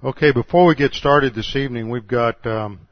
Okay, before we get started this evening, we've got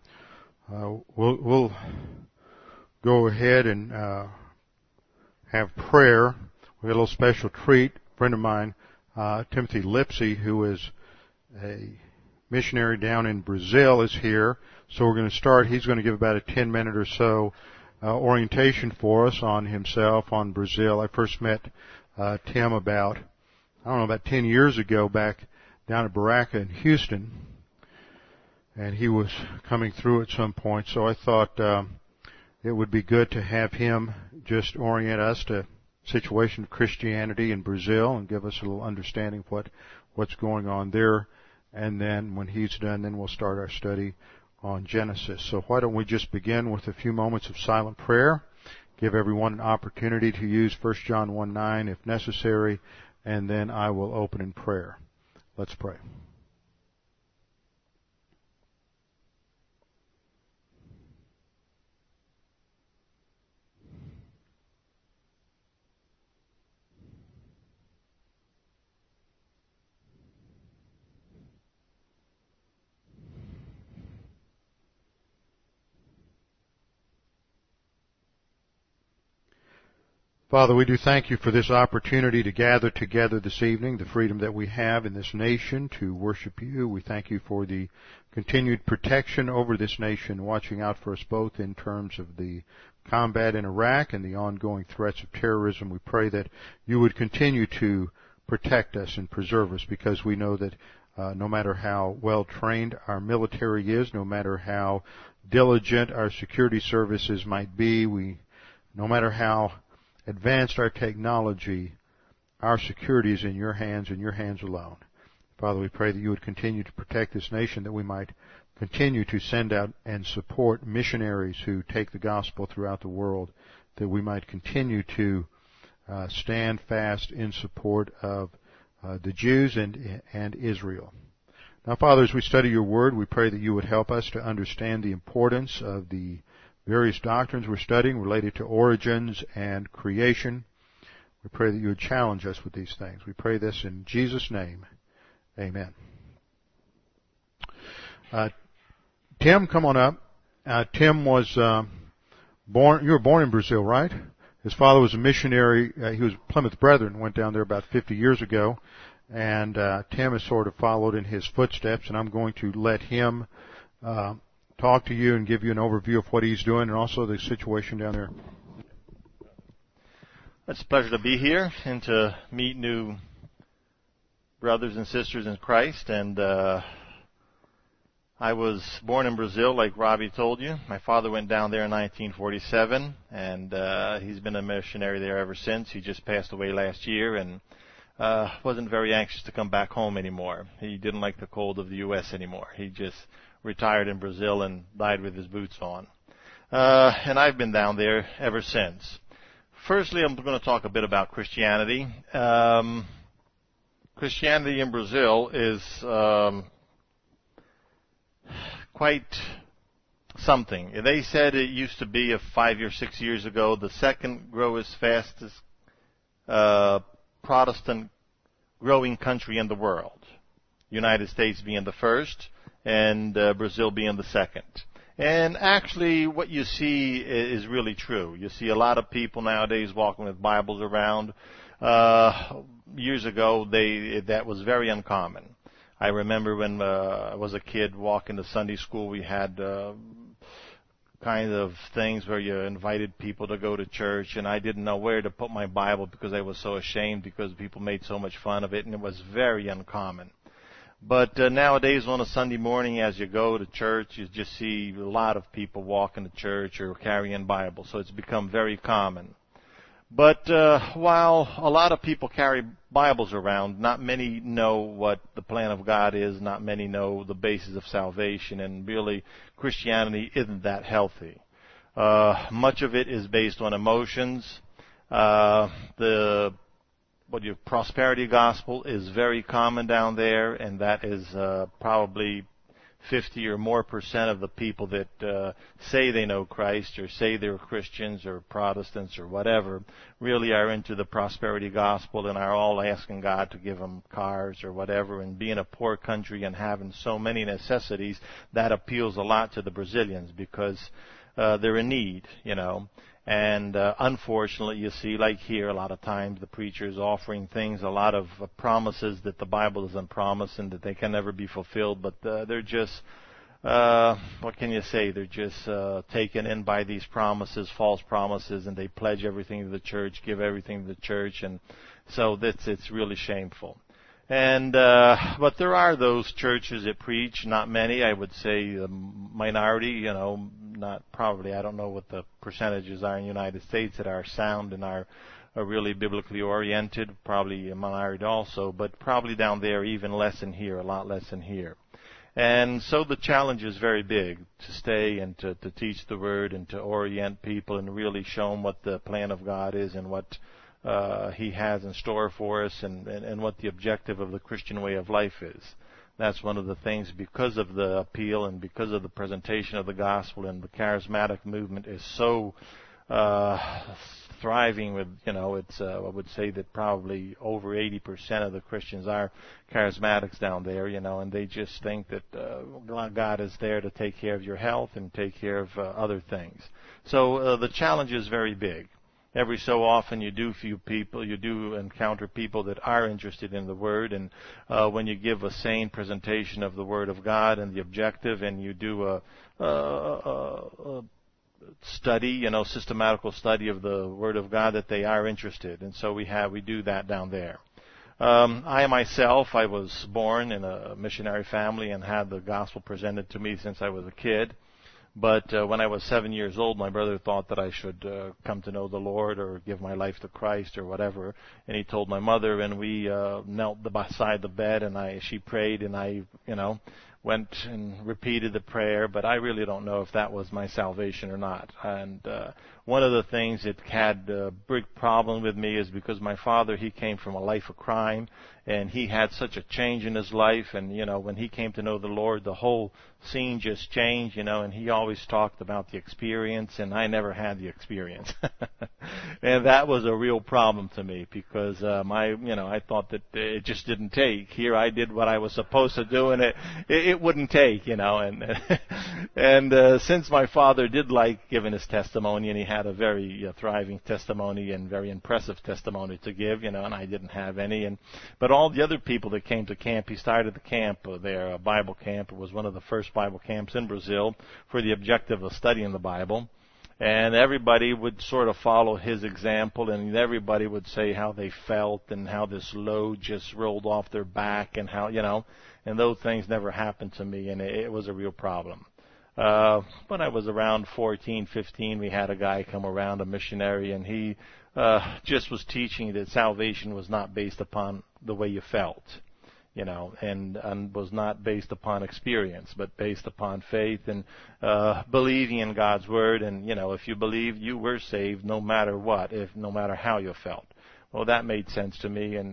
we'll go ahead and have prayer. We got a little special treat. A friend of mine, Timothy Lipsy, who is a missionary down in Brazil, is here. So we're going to start. He's going to give about a 10-minute or so orientation for us on himself, on Brazil. I first met Tim about 10 years ago back down at Baraka in Houston, and he was coming through at some point, so I thought it would be good to have him just orient us to the situation of Christianity in Brazil and give us a little understanding of what's going on there, and then when he's done, then we'll start our study on Genesis. So why don't we just begin with a few moments of silent prayer, give everyone an opportunity to use 1 John 1:9 if necessary, and then I will open in prayer. Let's pray. Father, we do thank you for this opportunity to gather together this evening, the freedom that we have in this nation to worship you. We thank you for the continued protection over this nation, watching out for us both in terms of the combat in Iraq and the ongoing threats of terrorism. We pray that you would continue to protect us and preserve us, because we know that no matter how well trained our military is, no matter how diligent our security services might be, no matter how advanced our technology, our security is in your hands and your hands alone. Father, we pray that you would continue to protect this nation, that we might continue to send out and support missionaries who take the gospel throughout the world, that we might continue to stand fast in support of the Jews and Israel. Now, Father, as we study your word, we pray that you would help us to understand the importance of the various doctrines we're studying related to origins and creation. We pray that you would challenge us with these things. We pray this in Jesus' name. Amen. Tim, come on up. Tim was born. You were born in Brazil, right? His father was a missionary. He was Plymouth Brethren, went down there about 50 years ago. And Tim has sort of followed in his footsteps, and I'm going to let him talk to you and give you an overview of what he's doing and also the situation down there. It's a pleasure to be here and to meet new brothers and sisters in Christ. And I was born in Brazil, like Robbie told you. My father went down there in 1947, and he's been a missionary there ever since. He just passed away last year and wasn't very anxious to come back home anymore. He didn't like the cold of the U.S. anymore. He just retired in Brazil and died with his boots on. And I've been down there ever since. Firstly, I'm going to talk a bit about Christianity. Christianity in Brazil is quite something. They said it used to be 5 or 6 years ago the second fastest Protestant growing country in the world. United States being the first, and Brazil being the second. And actually what you see is really true. You see a lot of people nowadays walking with Bibles around. Years ago, that was very uncommon. I remember when I was a kid walking to Sunday school, we had kind of things where you invited people to go to church, and I didn't know where to put my Bible because I was so ashamed because people made so much fun of it, and it was very uncommon. But nowadays on a Sunday morning as you go to church, you just see a lot of people walking to church or carrying Bibles. So it's become very common. But while a lot of people carry Bibles around, not many know what the plan of God is. Not many know the basis of salvation. And really, Christianity isn't that healthy. Much of it is based on emotions. Prosperity gospel is very common down there, and that is probably 50 or more percent of the people that say they know Christ or say they're Christians or Protestants or whatever really are into the prosperity gospel and are all asking God to give them cars or whatever. And being a poor country and having so many necessities, that appeals a lot to the Brazilians because they're in need, you know. And unfortunately, you see, like here, a lot of times the preacher's offering things, a lot of promises that the Bible doesn't promise and that they can never be fulfilled, but they're just, what can you say? They're just taken in by these promises, false promises, and they pledge everything to the church, give everything to the church, and so it's really shameful. And but there are those churches that preach, not many, I would say the minority, you know, not probably, I don't know what the percentages are in the United States that are sound and are really biblically oriented, probably a minority also, but probably down there even less than here, a lot less than here. And so the challenge is very big to stay and to teach the Word and to orient people and really show them what the plan of God is and what He has in store for us and what the objective of the Christian way of life is. That's one of the things, because of the appeal and because of the presentation of the gospel, and the charismatic movement is so thriving with, you know, it's I would say that probably over 80% of the Christians are charismatics down there, you know, and they just think that God is there to take care of your health and take care of other things. So the challenge is very big. Every so often you do encounter people that are interested in the Word, and when you give a sane presentation of the Word of God and the objective, and you do a study, you know, systematical study of the Word of God, that they are interested, and so we do that down there. I myself, I was born in a missionary family and had the gospel presented to me since I was a kid. But when I was 7 years old, my brother thought that I should come to know the Lord or give my life to Christ or whatever. And he told my mother, and we knelt beside the bed, and she prayed, and I, you know, went and repeated the prayer. But I really don't know if that was my salvation or not. And one of the things that had a big problem with me is because my father, he came from a life of crime, and he had such a change in his life. And, you know, when he came to know the Lord, the whole scene just changed, you know, and he always talked about the experience, and I never had the experience. And that was a real problem to me because I thought that it just didn't take. Here I did what I was supposed to do, and it wouldn't take, you know. And since my father did like giving his testimony, and he had a very thriving testimony and very impressive testimony to give, you know, and I didn't have any. But all the other people that came to camp, he started the camp there, a Bible camp. It was one of the first Bible camps in Brazil for the objective of studying the Bible. And everybody would sort of follow his example, and everybody would say how they felt and how this load just rolled off their back, and how, you know, and those things never happened to me, and it was a real problem. When I was around 14, 15, we had a guy come around, a missionary, and he just was teaching that salvation was not based upon the way you felt, you know, and was not based upon experience, but based upon faith and believing in God's Word. And, you know, if you believed, you were saved no matter what, no matter how you felt. Well, that made sense to me, and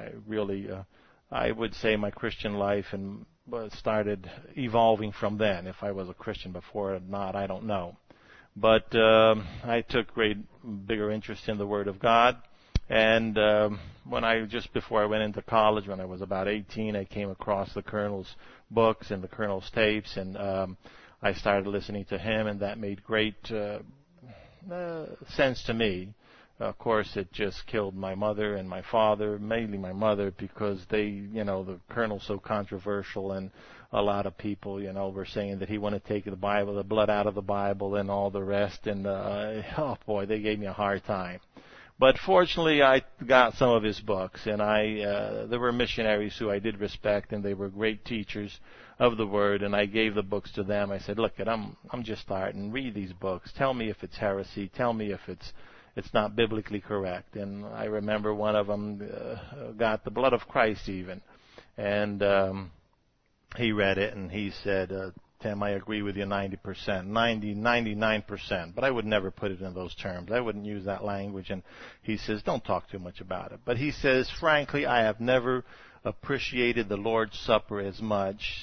I would say my Christian life started evolving from then. If I was a Christian before or not, I don't know. But I took bigger interest in the Word of God. And just before I went into college, when I was about 18, I came across the Colonel's books and the Colonel's tapes, and I started listening to him, and that made great sense to me. Of course, it just killed my mother and my father, mainly my mother, because the Colonel's so controversial, and a lot of people, you know, were saying that he wanted to take the blood out of the Bible and all the rest, and oh boy, they gave me a hard time. But fortunately, I got some of his books, and there were missionaries who I did respect, and they were great teachers of the Word, and I gave the books to them. I said, look, I'm just starting. Read these books. Tell me if it's heresy. Tell me if it's not biblically correct. And I remember one of them got the blood of Christ even, and he read it, and he said, Tim, I agree with you 90%, 99%, but I would never put it in those terms. I wouldn't use that language. And he says, don't talk too much about it. But he says, frankly, I have never appreciated the Lord's Supper as much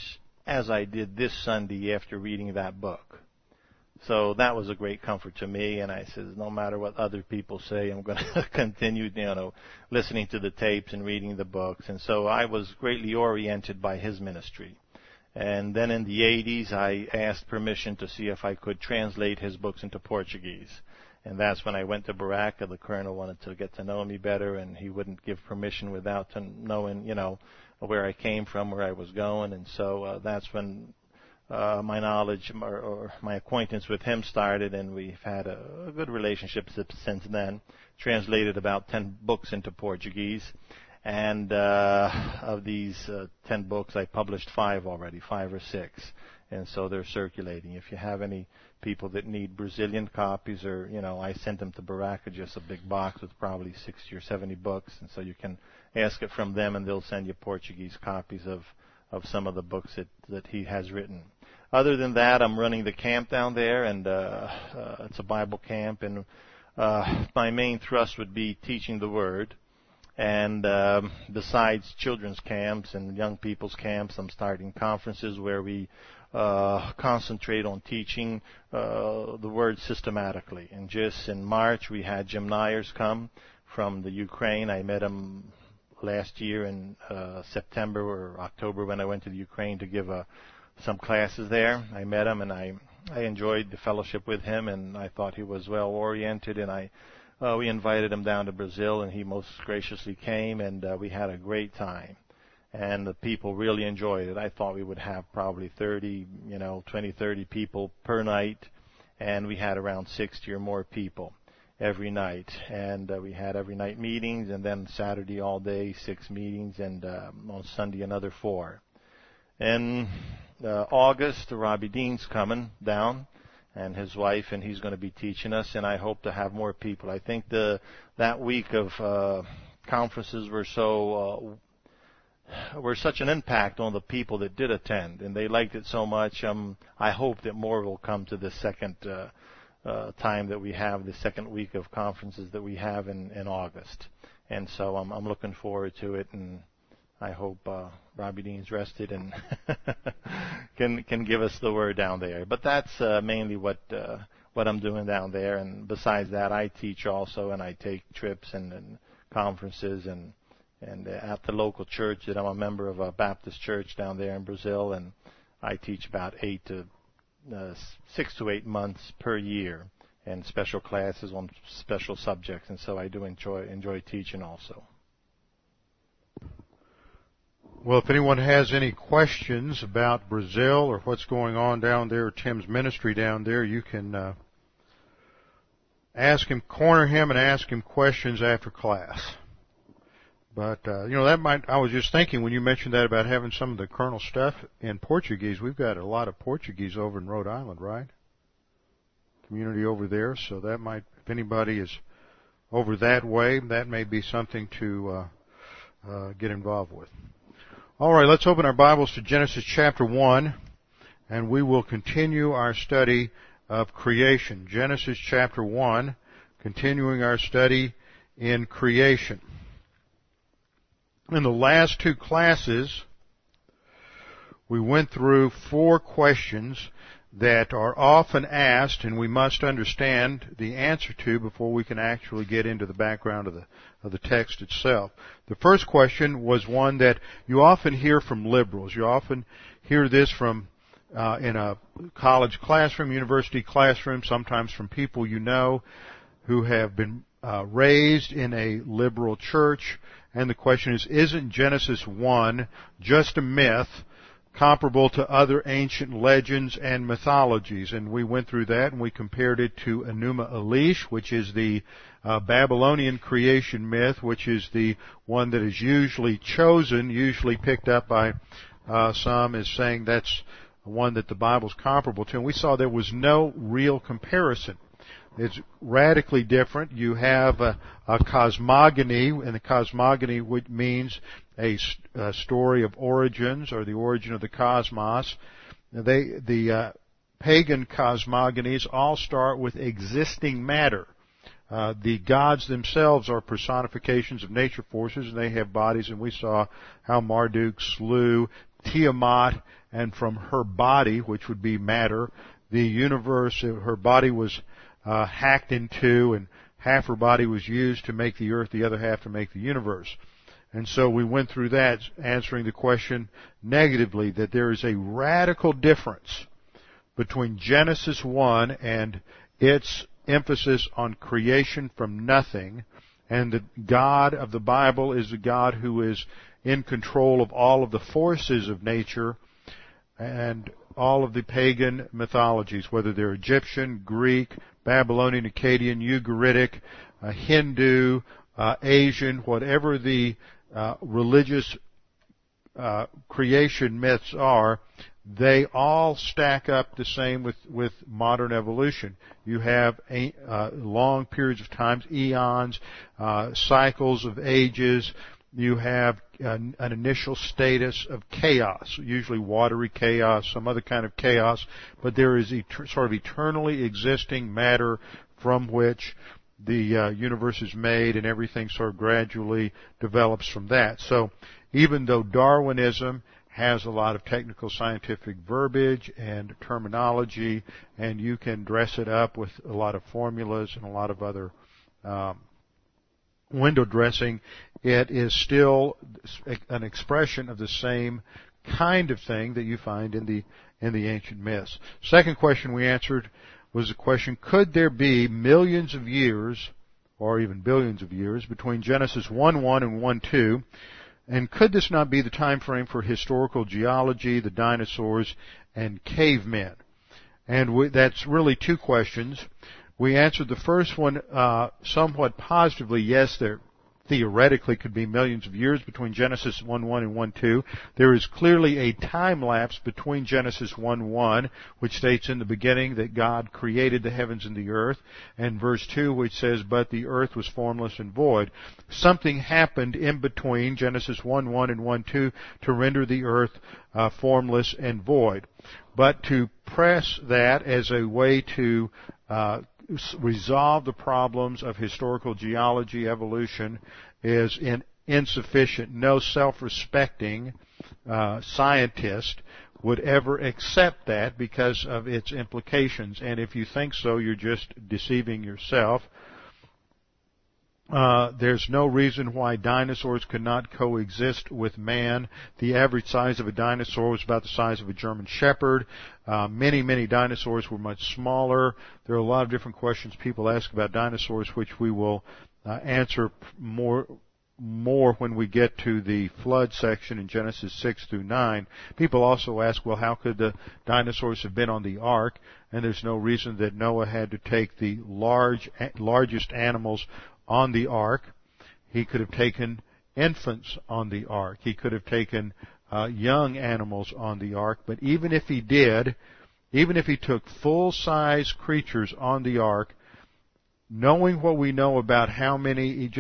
as I did this Sunday after reading that book. So that was a great comfort to me, and I said, no matter what other people say, I'm going to continue, listening to the tapes and reading the books. And so I was greatly oriented by his ministry. And then in the 80s, I asked permission to see if I could translate his books into Portuguese. And that's when I went to Baraka. The colonel wanted to get to know me better, and he wouldn't give permission without knowing, where I came from, where I was going. And so that's when my knowledge or my acquaintance with him started, and we've had a good relationship since then. Translated about 10 books into Portuguese. And of these 10 books, I published 5 already, 5 or 6. And so they're circulating. If you have any people that need Brazilian copies, or, I sent them to Baraka, just a big box with probably 60 or 70 books. And so you can ask it from them, and they'll send you Portuguese copies of some of the books that he has written. Other than that, I'm running the camp down there, and it's a Bible camp. And my main thrust would be teaching the Word. And besides children's camps and young people's camps, I'm starting conferences where we concentrate on teaching the Word systematically. And just in March, we had Jim Nyers come from the Ukraine. I met him last year in September or October when I went to the Ukraine to give some classes there. I met him, and I enjoyed the fellowship with him, and I thought he was well oriented, and we invited him down to Brazil, and he most graciously came, and we had a great time. And the people really enjoyed it. I thought we would have probably 30 people per night, and we had around 60 or more people every night. And we had every night meetings, and then Saturday all day, 6 meetings, and on Sunday another 4. In August, Robbie Dean's coming down, and his wife, and he's going to be teaching us, and I hope to have more people. I think that week of conferences were such an impact on the people that did attend, and they liked it so much. I hope that more will come to the second time that we have, the second week of conferences that we have in August. And so I'm looking forward to it, and I hope Robbie Dean's rested and can give us the word down there. But that's mainly what I'm doing down there. And besides that, I teach also, and I take trips and conferences and at the local church that I'm a member of, a Baptist church down there in Brazil, and I teach about 6 to 8 months per year, and special classes on special subjects. And so I do enjoy teaching also. Well, if anyone has any questions about Brazil or what's going on down there, Tim's ministry down there, you can corner him and ask him questions after class. But, I was just thinking when you mentioned that about having some of the Colonel stuff in Portuguese, we've got a lot of Portuguese over in Rhode Island, right? Community over there, so that might, if anybody is over that way, that may be something to get involved with. All right, let's open our Bibles to Genesis chapter 1, and we will continue our study of creation. Genesis chapter 1, continuing our study in creation. In the last 2 classes, we went through 4 questions that are often asked, and we must understand the answer to before we can actually get into the background of the text itself. The first question was one that you often hear from liberals. You often hear this from in a college classroom, university classroom, sometimes from people you know who have been raised in a liberal church. And the question is, isn't Genesis 1 just a myth comparable to other ancient legends and mythologies? And we went through that, and we compared it to Enuma Elish, which is the Babylonian creation myth, which is the one that is usually chosen, usually picked up by some as saying that's one that the Bible's comparable to. And we saw there was no real comparison. It's radically different. You have a cosmogony, and the cosmogony means a story of origins or the origin of the cosmos. The pagan cosmogonies all start with existing matter. The gods themselves are personifications of nature forces, and they have bodies, and we saw how Marduk slew Tiamat and from her body, which would be matter, the universe, her body was hacked in two, and half her body was used to make the earth, the other half to make the universe. And so we went through that, answering the question negatively, that there is a radical difference between Genesis 1 and its emphasis on creation from nothing, and the God of the Bible is a God who is in control of all of the forces of nature and all of the pagan mythologies, whether they're Egyptian, Greek, Babylonian, Akkadian, Ugaritic, Hindu, Asian, whatever the religious creation myths are, they all stack up the same with modern evolution. You have long periods of time, eons, cycles of ages. You have an initial status of chaos, usually watery chaos, some other kind of chaos, but there is sort of eternally existing matter from which the universe is made, and everything sort of gradually develops from that. So even though Darwinism has a lot of technical scientific verbiage and terminology, and you can dress it up with a lot of formulas and a lot of other window dressing, it is still an expression of the same kind of thing that you find in the ancient myths. Second question we answered was the question, could there be millions of years, or even billions of years, between Genesis 1:1 and 1:2, and could this not be the time frame for historical geology, the dinosaurs, and cavemen? And that's really two questions. We answered the first one somewhat positively. Yes, there theoretically could be millions of years between Genesis 1:1 and 1:2. There is clearly a time lapse between Genesis 1:1, which states in the beginning that God created the heavens and the earth, and verse 2, which says, but the earth was formless and void. Something happened in between Genesis 1:1 and 1:2 to render the earth formless and void. But to press that as a way to resolve the problems of historical geology, evolution, is insufficient. No self-respecting scientist would ever accept that because of its implications. And if you think so, you're just deceiving yourself. There's no reason why dinosaurs could not coexist with man. The average size of a dinosaur was about the size of a German Shepherd. Many dinosaurs were much smaller. There are a lot of different questions people ask about dinosaurs, which we will answer more when we get to the flood section in Genesis 6 through 9. People also ask, well, how could the dinosaurs have been on the ark? And there's no reason that Noah had to take the largest animals on the ark. He could have taken infants on the ark. He could have taken young animals on the ark. But even if he did, even if he took full-size creatures on the ark, knowing what we know about how many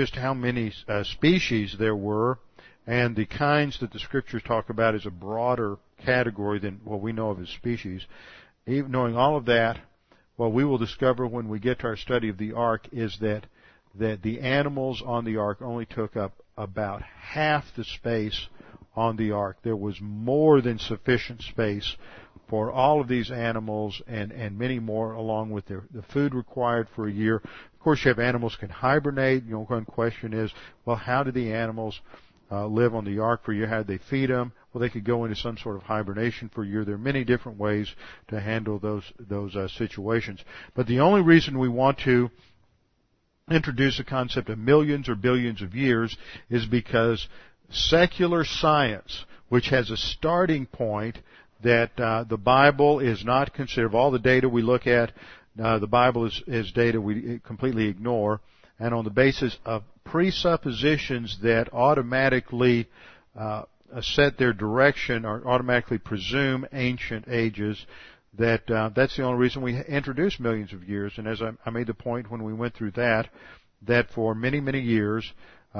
species there were, and the kinds that the Scriptures talk about as a broader category than what we know of as species, even knowing all of that, what we will discover when we get to our study of the ark is that the animals on the ark only took up about half the space on the ark. There was more than sufficient space for all of these animals and many more, along with the food required for a year. Of course, you have animals can hibernate. One question is, well, how do the animals live on the ark for a year? How do they feed them? Well, they could go into some sort of hibernation for a year. There are many different ways to handle those situations. But the only reason we want to introduce the concept of millions or billions of years is because secular science, which has a starting point that the Bible is not considered, of all the data we look at, the Bible is data we completely ignore, and on the basis of presuppositions that automatically set their direction or automatically presume ancient ages, that's the only reason we introduce millions of years. And as I made the point when we went through that for many years,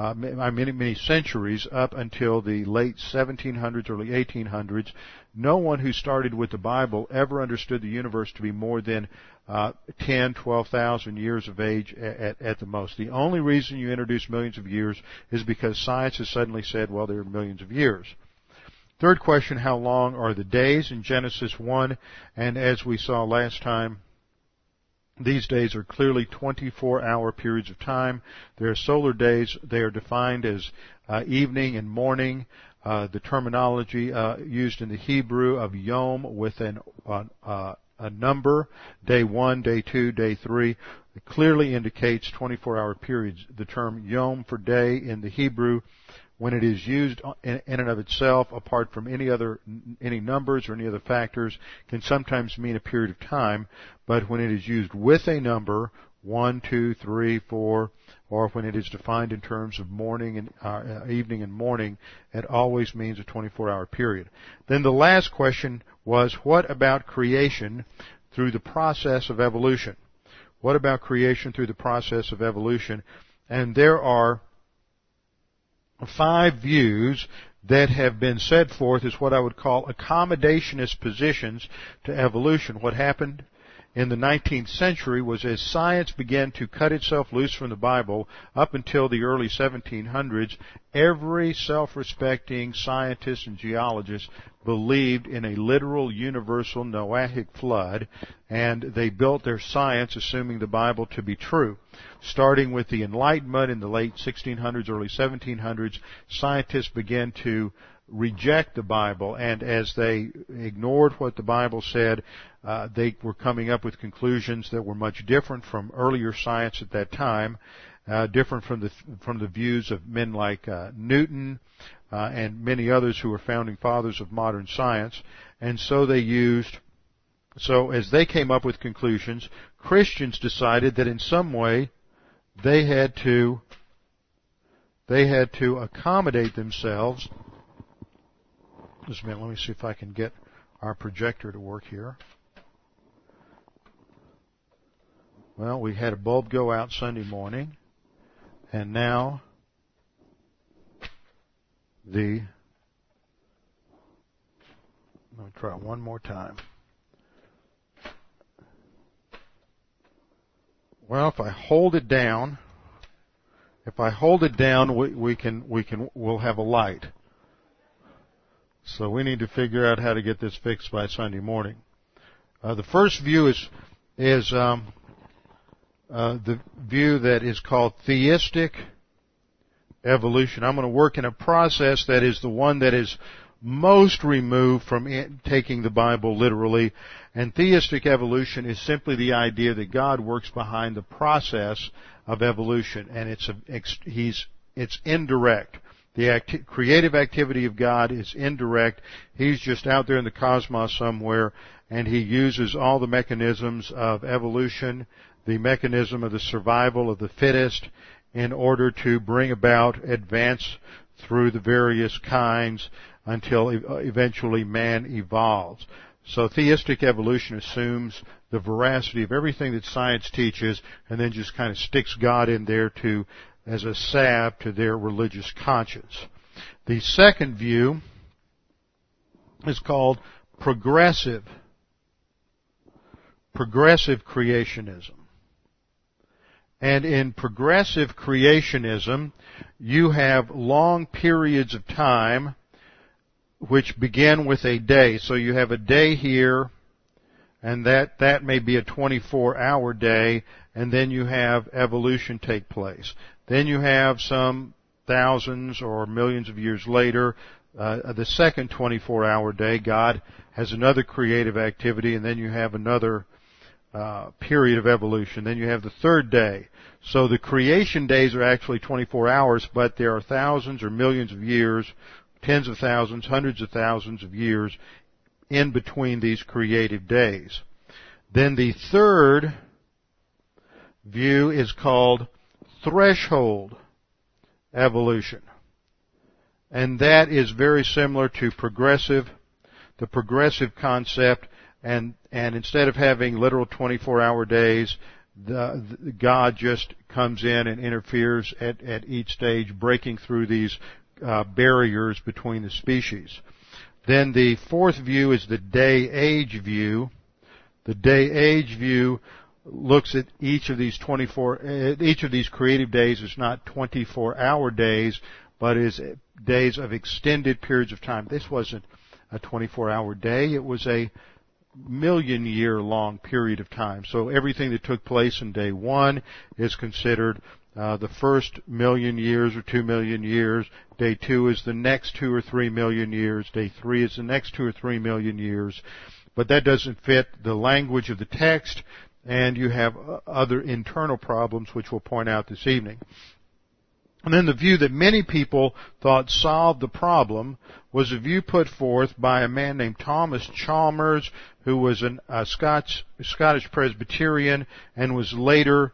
many centuries, up until the late 1700s, early 1800s, no one who started with the Bible ever understood the universe to be more than 10, 12,000 years of age at the most. The only reason you introduce millions of years is because science has suddenly said, well, there are millions of years. Third question, how long are the days in Genesis 1? And as we saw last time, these days are clearly 24-hour periods of time. They are solar days. They are defined as evening and morning. The terminology used in the Hebrew of yom with a number, day 1, day 2, day 3, it clearly indicates 24-hour periods. The term yom for day in the Hebrew, when it is used in and of itself, apart from any numbers or any other factors, can sometimes mean a period of time. But when it is used with a number, 1, 2, 3, 4, or when it is defined in terms of morning and evening and morning, it always means a 24-hour period. Then the last question was, what about creation through the process of evolution? What about creation through the process of evolution? And there are 5 views that have been set forth as what I would call accommodationist positions to evolution. What happened in the 19th century was, as science began to cut itself loose from the Bible up until the early 1700s, every self-respecting scientist and geologist believed in a literal universal Noahic flood, and they built their science assuming the Bible to be true. Starting with the Enlightenment in the late 1600s, early 1700s, scientists began to reject the Bible, and as they ignored what the Bible said, they were coming up with conclusions that were much different from earlier science at that time, different from the views of men like Newton and many others who were founding fathers of modern science. And so as they came up with conclusions, Christians decided that in some way they had to accommodate themselves. Just a minute, let me see if I can get our projector to work here. Well, we had a bulb go out Sunday morning, and now let me try one more time. Well, if I hold it down, we'll have a light. So we need to figure out how to get this fixed by Sunday morning. The first view is the view that is called theistic evolution. I'm going to work in a process that is the one that is most removed from taking the Bible literally. And theistic evolution is simply the idea that God works behind the process of evolution, and it's indirect. The creative activity of God is indirect. He's just out there in the cosmos somewhere, and He uses all the mechanisms of evolution, the mechanism of the survival of the fittest, in order to bring about advance through the various kinds until eventually man evolves. So theistic evolution assumes the veracity of everything that science teaches and then just kind of sticks God in there as a salve to their religious conscience. The second view is called progressive creationism. And in progressive creationism, you have long periods of time which begin with a day. So you have a day here, and that may be a 24-hour day, and then you have evolution take place. Then you have some thousands or millions of years later, the second 24-hour day, God has another creative activity, and then you have another period of evolution. Then you have the third day. So the creation days are actually 24 hours, but there are thousands or millions of years, tens of thousands, hundreds of thousands of years in between these creative days. Then the third view is called threshold evolution. And that is very similar to the progressive concept, and instead of having literal 24-hour days, God just comes in and interferes at each stage, breaking through these barriers between the species. Then the fourth view is the day-age view. The day-age view looks at each of these creative days as not 24-hour days, but is days of extended periods of time. This wasn't a 24-hour day. It was a million-year-long period of time. So everything that took place in day one is considered the first million years or 2 million years. Day 2 is the next 2 or 3 million years. Day 3 is the next 2 or 3 million years. But that doesn't fit the language of the text, and you have other internal problems which we'll point out this evening. And then the view that many people thought solved the problem was a view put forth by a man named Thomas Chalmers, who was a Scottish Presbyterian and was later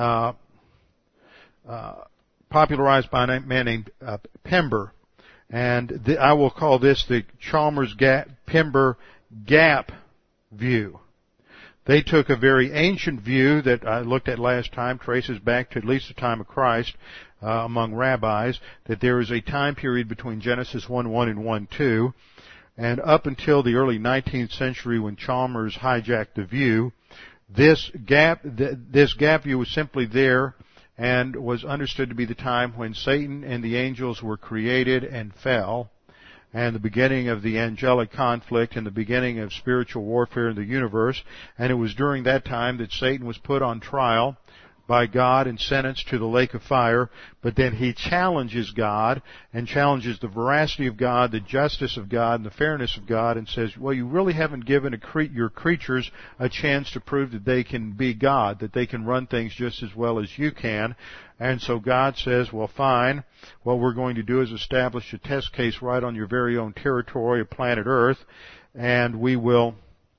popularized by a man named Pember. And I will call this the Chalmers-Pember gap view. They took a very ancient view that I looked at last time, traces back to at least the time of Christ among rabbis, that there is a time period between Genesis 1:1 and 1:2, and up until the early 19th century when Chalmers hijacked the view, this gap view was simply there and was understood to be the time when Satan and the angels were created and fell, and the beginning of the angelic conflict and the beginning of spiritual warfare in the universe. And it was during that time that Satan was put on trial by God and sentenced to the lake of fire, but then he challenges God and challenges the veracity of God, the justice of God, and the fairness of God, and says, well, you really haven't given your creatures a chance to prove that they can be God, that they can run things just as well as you can. And so God says, well, fine, what we're going to do is establish a test case right on your very own territory of planet Earth, and we will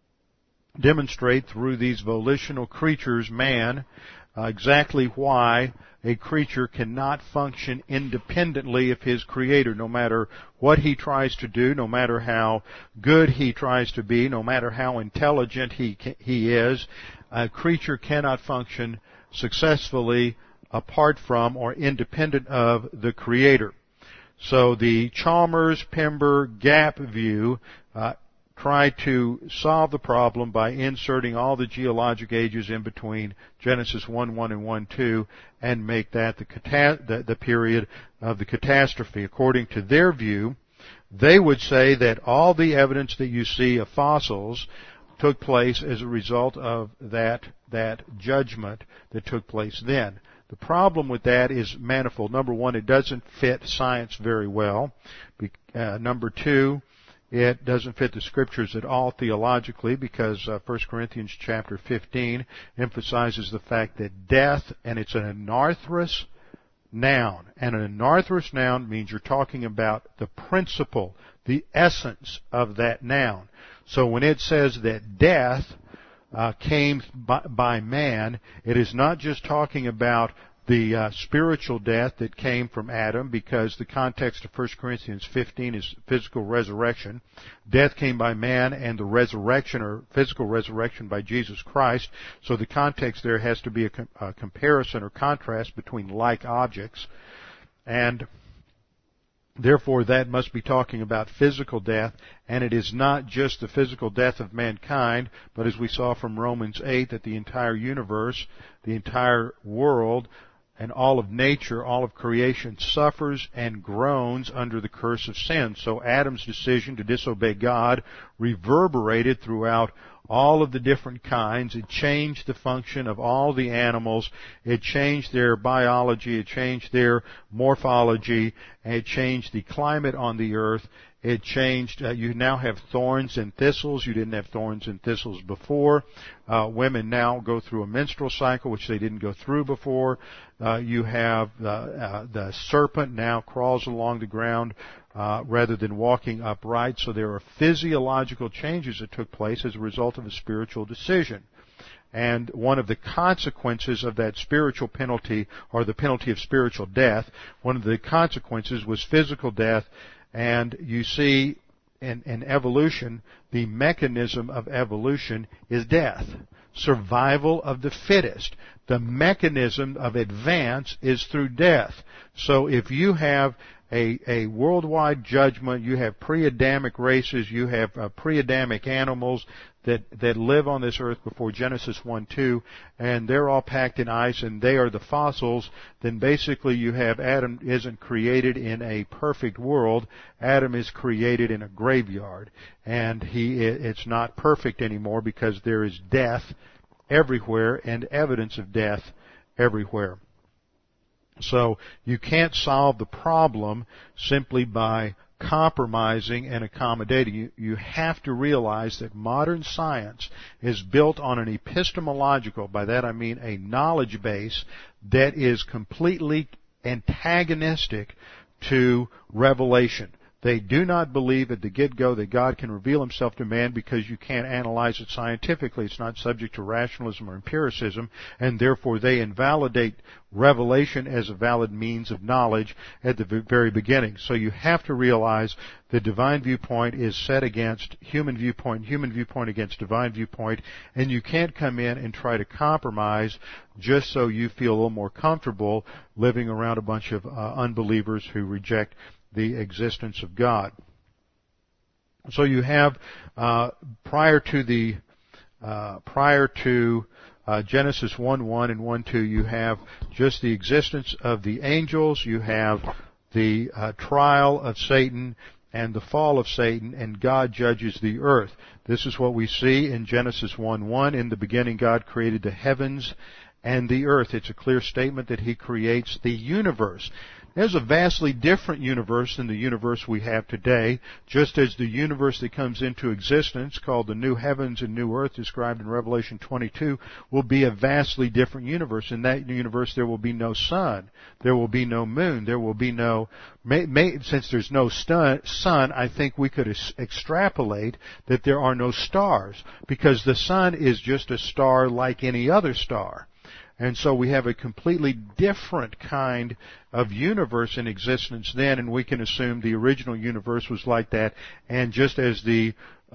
demonstrate through these volitional creatures, man, exactly why a creature cannot function independently of his creator, no matter what he tries to do, no matter how good he tries to be, no matter how intelligent he is. A creature cannot function successfully apart from or independent of the creator. So the Chalmers-Pember gap view try to solve the problem by inserting all the geologic ages in between Genesis 1:1 and 1:2 and make that the period of the catastrophe. According to their view, they would say that all the evidence that you see of fossils took place as a result of that judgment that took place then. The problem with that is manifold. Number one, it doesn't fit science very well. Number two, it doesn't fit the Scriptures at all theologically, because 1 Corinthians chapter 15 emphasizes the fact that death, and it's an anarthrous noun. And an anarthrous noun means you're talking about the principle, the essence of that noun. So when it says that death came by man, it is not just talking about the spiritual death that came from Adam, because the context of 1 Corinthians 15 is physical resurrection. Death came by man, and the resurrection or physical resurrection by Jesus Christ. So the context there has to be a comparison or contrast between like objects. And therefore, that must be talking about physical death, and it is not just the physical death of mankind, but as we saw from Romans 8, that the entire universe, the entire world, and all of nature, all of creation suffers and groans under the curse of sin. So Adam's decision to disobey God reverberated throughout all of the different kinds. It changed the function of all the animals. It changed their biology. It changed their morphology. And it changed the climate on the earth. It changed, you now have thorns and thistles. You didn't have thorns and thistles before. Women now go through a menstrual cycle, which they didn't go through before. You have the serpent now crawls along the ground rather than walking upright. So there are physiological changes that took place as a result of a spiritual decision. And one of the consequences of that spiritual penalty, or the penalty of spiritual death, one of the consequences was physical death. And you see in evolution, the mechanism of evolution is death. Survival of the fittest. The mechanism of advance is through death. So if you have a worldwide judgment. You have pre-Adamic races. You have pre-Adamic animals that live on this earth before Genesis 1:2, and they're all packed in ice, and they are the fossils. Then basically you have Adam isn't created in a perfect world. Adam is created in a graveyard, and it's not perfect anymore because there is death everywhere and evidence of death everywhere. So you can't solve the problem simply by compromising and accommodating. You have to realize that modern science is built on an epistemological, by that I mean a knowledge base that is completely antagonistic to revelation. They do not believe at the get-go that God can reveal himself to man because you can't analyze it scientifically. It's not subject to rationalism or empiricism, and therefore they invalidate revelation as a valid means of knowledge at the very beginning. So you have to realize the divine viewpoint is set against human viewpoint against divine viewpoint, and you can't come in and try to compromise just so you feel a little more comfortable living around a bunch of unbelievers who reject the existence of God. So you have prior to Genesis 1:1 and 1:2, you have just the existence of the angels. You have the trial of Satan and the fall of Satan, and God judges the earth. This is what we see in Genesis 1:1. In the beginning, God created the heavens and the earth. It's a clear statement that he creates the universe. There's a vastly different universe than the universe we have today, just as the universe that comes into existence, called the new heavens and new earth, described in Revelation 22, will be a vastly different universe. In that universe, there will be no sun. There will be no moon. There will be no... Since there's no sun, I think we could extrapolate that there are no stars, because the sun is just a star like any other star. And so we have a completely different kind of universe in existence then, and we can assume the original universe was like that. And just as the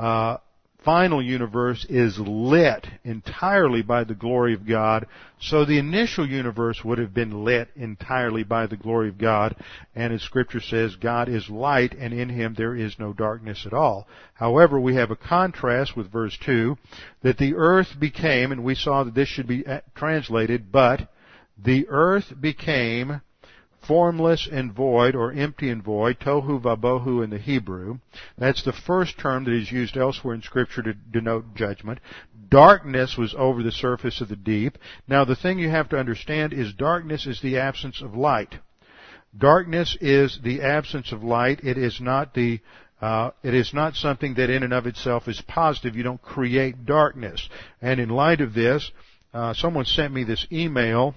final universe is lit entirely by the glory of God, so the initial universe would have been lit entirely by the glory of God. And as Scripture says, God is light, and in him there is no darkness at all. However, we have a contrast with verse 2, that the earth became, and we saw that this should be translated, but the earth became formless and void, or empty and void, tohu vabohu in the Hebrew. That's the first term that is used elsewhere in Scripture to denote judgment. Darkness was over the surface of the deep. Now the thing you have to understand is darkness is the absence of light. Darkness is the absence of light. It is not something that in and of itself is positive. You don't create darkness. And in light of this, someone sent me this email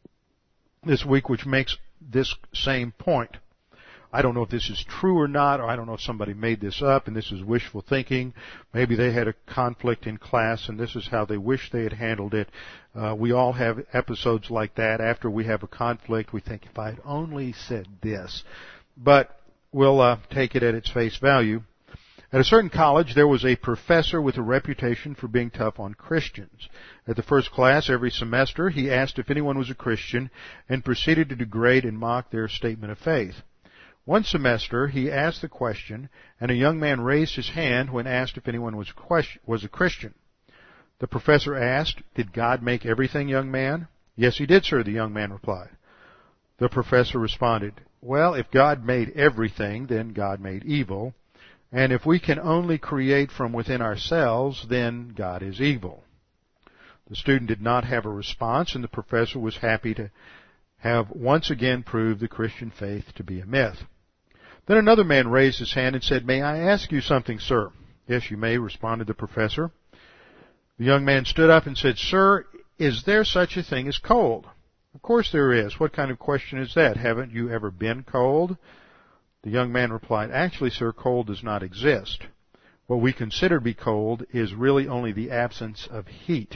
this week which makes this same point. I don't know if this is true or not, or I don't know if somebody made this up and this is wishful thinking. Maybe they had a conflict in class and this is how they wish they had handled it. We all have episodes like that. After we have a conflict, we think, if I had only said this. But we'll take it at its face value. At a certain college, there was a professor with a reputation for being tough on Christians. At the first class every semester, he asked if anyone was a Christian and proceeded to degrade and mock their statement of faith. One semester, he asked the question, and a young man raised his hand when asked if anyone was a Christian. The professor asked, "Did God make everything, young man?" "Yes, he did, sir," the young man replied. The professor responded, "Well, if God made everything, then God made evil. And if we can only create from within ourselves, then God is evil." The student did not have a response, and the professor was happy to have once again proved the Christian faith to be a myth. Then another man raised his hand and said, "May I ask you something, sir?" "Yes, you may," responded the professor. The young man stood up and said, "Sir, is there such a thing as cold?" "Of course there is. What kind of question is that? Haven't you ever been cold?" The young man replied, "Actually, sir, cold does not exist. What we consider to be cold is really only the absence of heat.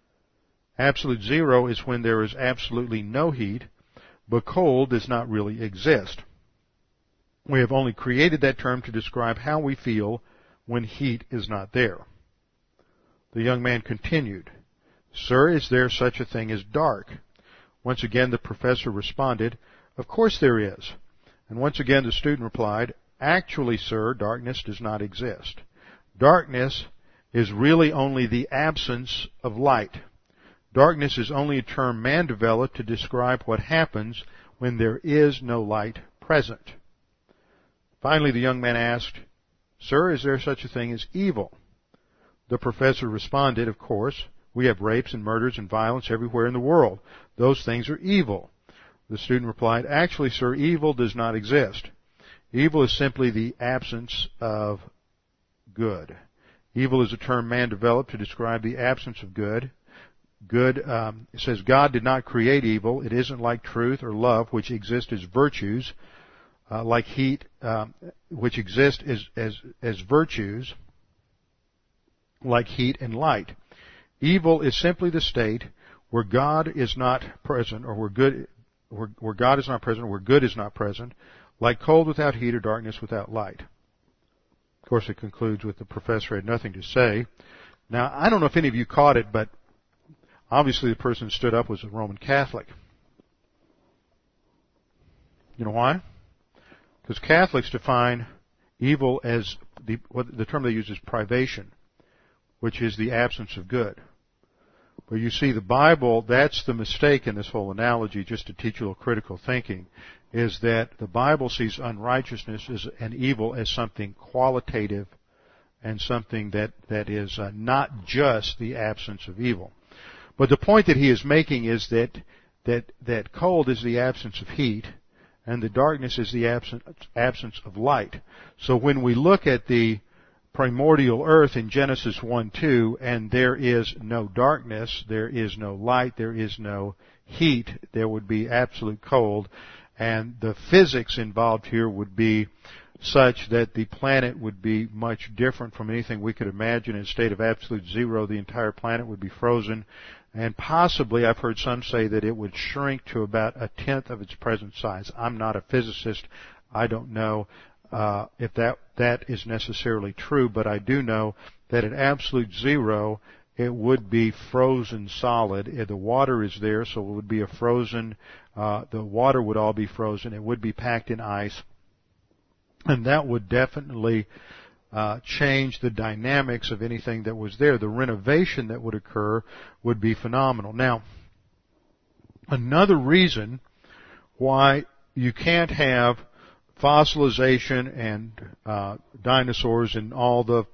Absolute zero is when there is absolutely no heat, but cold does not really exist. We have only created that term to describe how we feel when heat is not there." The young man continued, "Sir, is there such a thing as dark?" Once again the professor responded, "Of course there is. And once again the student replied, "Actually, sir, darkness does not exist. Darkness is really only the absence of light. Darkness is only a term man developed to describe what happens when there is no light present." Finally, the young man asked, "Sir, is there such a thing as evil?" The professor responded, "Of course, we have rapes and murders and violence everywhere in the world. Those things are evil." The student replied, "Actually, sir, evil does not exist. Evil is simply the absence of good. Evil is a term man developed to describe the absence of good. Good, it says God did not create evil. It isn't like truth or love, which exist as virtues, like heat, which exist as virtues, like heat and light. Evil is simply the state where God is not present, or where God is not present, or where good is not present, like cold without heat or darkness without light." Of course, it concludes with the professor had nothing to say. Now, I don't know if any of you caught it, but obviously the person who stood up was a Roman Catholic. You know why? Because Catholics define evil as the term they use is privation, which is the absence of good. But you see, the Bible, that's the mistake in this whole analogy, just to teach you a little critical thinking, is that the Bible sees unrighteousness and evil as something qualitative and something that is not just the absence of evil. But the point that he is making is that cold is the absence of heat, and the darkness is the absence of light. So when we look at the primordial earth in Genesis 1:2, and there is no darkness, there is no light, there is no heat, there would be absolute cold, and the physics involved here would be such that the planet would be much different from anything we could imagine. In a state of absolute zero, the entire planet would be frozen, and possibly, I've heard some say that it would shrink to about 1/10 of its present size. I'm not a physicist. I don't know if that is necessarily true, but I do know that at absolute zero, it would be frozen solid. The water is there, so it would be the water would all be frozen. It would be packed in ice. And that would definitely change the dynamics of anything that was there. The renovation that would occur would be phenomenal. Now, another reason why you can't have fossilization and dinosaurs and all the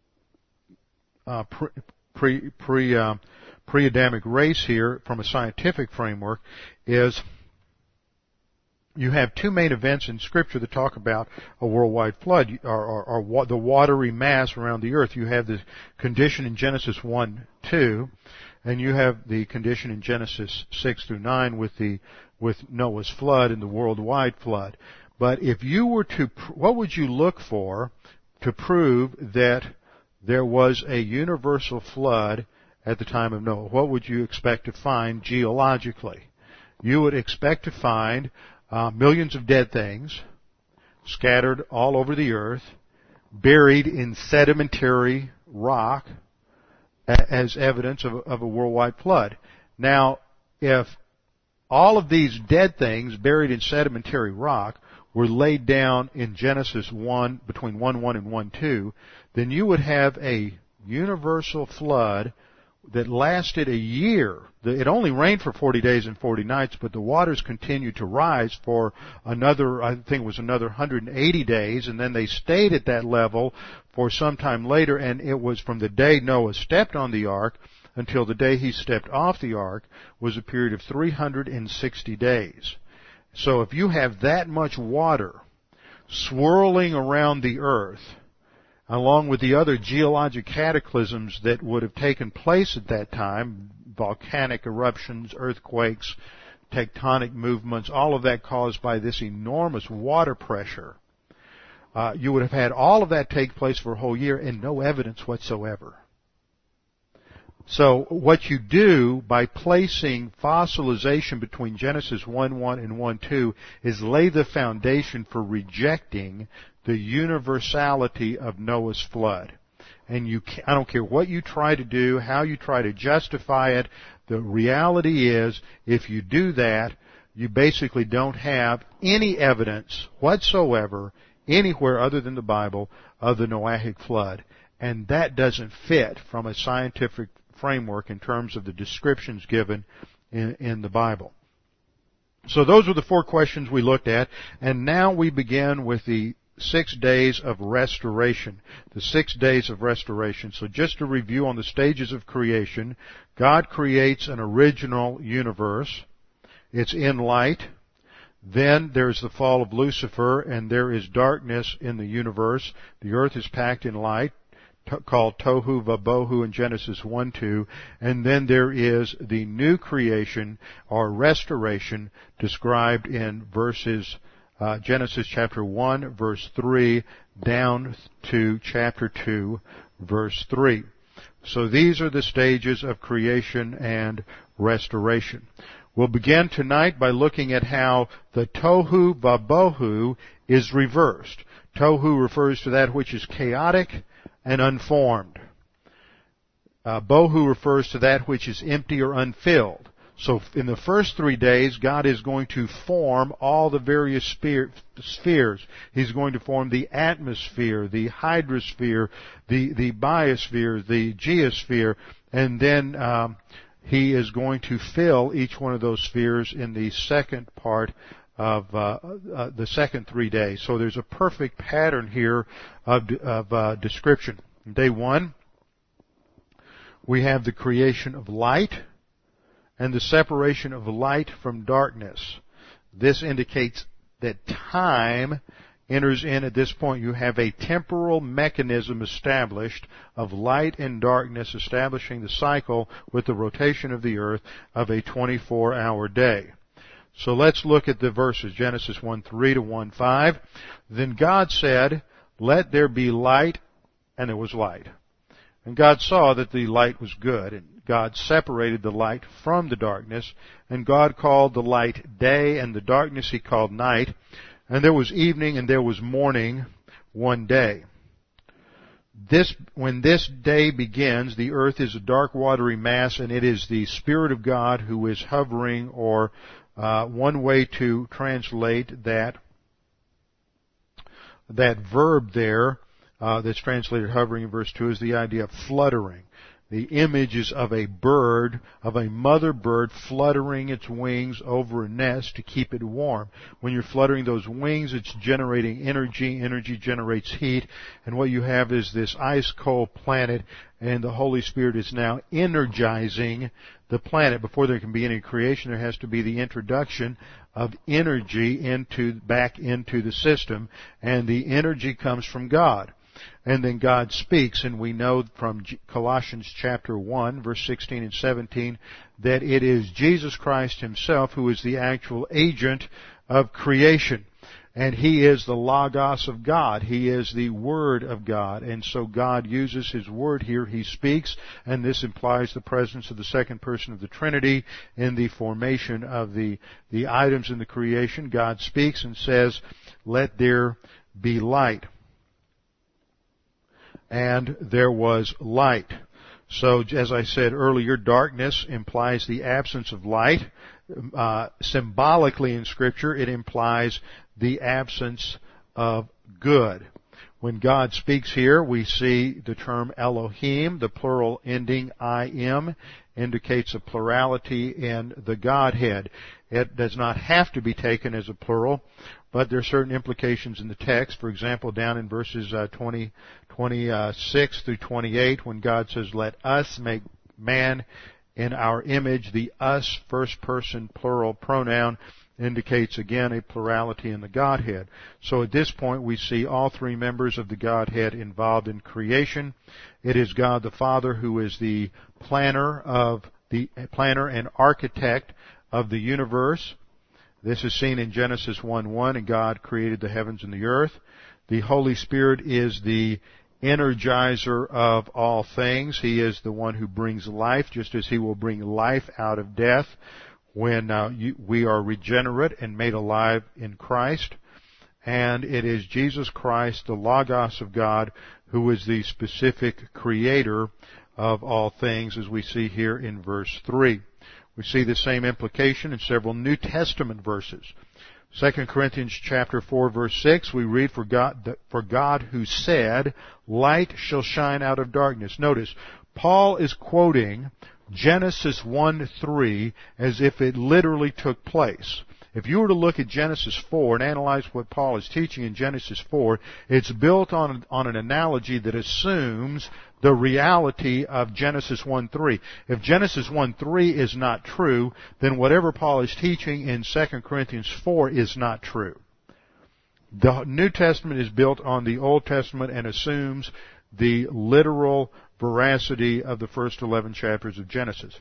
pre-Adamic race here from a scientific framework is you have two main events in Scripture that talk about a worldwide flood, or the watery mass around the earth. You have the condition in Genesis 1:2, and you have the condition in Genesis 6-9 with Noah's flood and the worldwide flood. But if you were to, what would you look for to prove that there was a universal flood at the time of Noah? What would you expect to find geologically? You would expect to find millions of dead things scattered all over the earth, buried in sedimentary rock as evidence of a worldwide flood. Now, if all of these dead things buried in sedimentary rock were laid down in Genesis 1, between 1:1 and 1:2, then you would have a universal flood that lasted a year. It only rained for 40 days and 40 nights, but the waters continued to rise for another, I think it was another 180 days, and then they stayed at that level for some time later, and it was from the day Noah stepped on the ark until the day he stepped off the ark was a period of 360 days. So if you have that much water swirling around the earth, along with the other geologic cataclysms that would have taken place at that time, volcanic eruptions, earthquakes, tectonic movements, all of that caused by this enormous water pressure, you would have had all of that take place for a whole year and no evidence whatsoever. So what you do by placing fossilization between Genesis 1:1 and 1:2 is lay the foundation for rejecting the universality of Noah's flood. And I don't care what you try to do, how you try to justify it, the reality is, if you do that, you basically don't have any evidence whatsoever anywhere other than the Bible of the Noahic flood. And that doesn't fit from a scientific framework in terms of the descriptions given in the Bible. So those were the 4 questions we looked at, and now we begin with the 6 days of restoration. The 6 days of restoration. So just to review on the stages of creation, God creates an original universe. It's in light. Then there's the fall of Lucifer, and there is darkness in the universe. The earth is packed in light, called Tohu Vabohu in Genesis 1-2, and then there is the new creation or restoration described in Genesis chapter 1 verse 3 down to chapter 2 verse 3. So these are the stages of creation and restoration. We'll begin tonight by looking at how the Tohu Vabohu is reversed. Tohu refers to that which is chaotic and unformed. Bohu refers to that which is empty or unfilled. So in the first 3 days, God is going to form all the various spheres. He's going to form the atmosphere, the hydrosphere, the biosphere, the geosphere, and then He is going to fill each one of those spheres in the second part of the second 3 days. So there's a perfect pattern here of description. Day 1, we have the creation of light and the separation of light from darkness. This indicates that time enters in at this point. You have a temporal mechanism established of light and darkness, establishing the cycle with the rotation of the earth of a 24-hour day. So let's look at the verses, Genesis 1:3 to 1:5. Then God said, "Let there be light," and there was light. And God saw that the light was good, and God separated the light from the darkness, and God called the light day, and the darkness He called night. And there was evening and there was morning one day. When this day begins, the earth is a dark watery mass, and it is the Spirit of God who is hovering, or one way to translate that verb there that's translated hovering in verse 2 is the idea of fluttering. The image is of a bird, of a mother bird fluttering its wings over a nest to keep it warm. When you're fluttering those wings, it's generating energy. Energy generates heat. And what you have is this ice-cold planet, and the Holy Spirit is now energizing the planet. Before there can be any creation, there has to be the introduction of energy back into the system. And the energy comes from God. And then God speaks, and we know from Colossians chapter 1, verse 16 and 17, that it is Jesus Christ Himself who is the actual agent of creation. And He is the Logos of God. He is the Word of God. And so God uses His Word here. He speaks, and this implies the presence of the second person of the Trinity in the formation of the items in the creation. God speaks and says, "Let there be light." And there was light. So, as I said earlier, darkness implies the absence of light. Symbolically in Scripture, it implies the absence of good. When God speaks here, we see the term Elohim, the plural ending I-M, indicates a plurality in the Godhead. It does not have to be taken as a plural, but there are certain implications in the text. For example, down in verses 26 through 28, when God says, "Let us make man in our image," the us, first person plural pronoun, indicates again a plurality in the Godhead. So at this point we see all three members of the Godhead involved in creation. It is God the Father who is the planner and architect of the universe. This is seen in Genesis 1:1, and God created the heavens and the earth. The Holy Spirit is the energizer of all things. He is the one who brings life, just as He will bring life out of death when we are regenerate and made alive in Christ. And it is Jesus Christ, the Logos of God, who is the specific creator of all things, as we see here in verse 3. We see the same implication in several New Testament verses. 2 Corinthians chapter 4 verse 6, we read, For God who said, Light shall shine out of darkness. Notice, Paul is quoting Genesis 1:3 as if it literally took place. If you were to look at Genesis 4 and analyze what Paul is teaching in Genesis 4, it's built on an analogy that assumes the reality of Genesis 1:3. If Genesis 1:3 is not true, then whatever Paul is teaching in 2 Corinthians 4 is not true. The New Testament is built on the Old Testament and assumes the literal veracity of the first 11 chapters of Genesis.